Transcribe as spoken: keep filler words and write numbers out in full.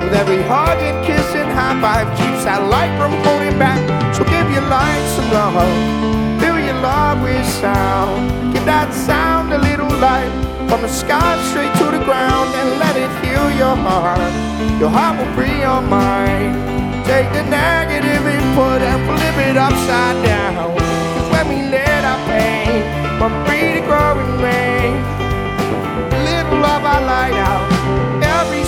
With every hug and kiss and high five keeps that light from holding back. So give your light some love, fill your love with sound. Give that sound a little light, from the sky straight to the ground, and let it heal your heart. Your heart will free your mind. Take the negative input and flip it upside down.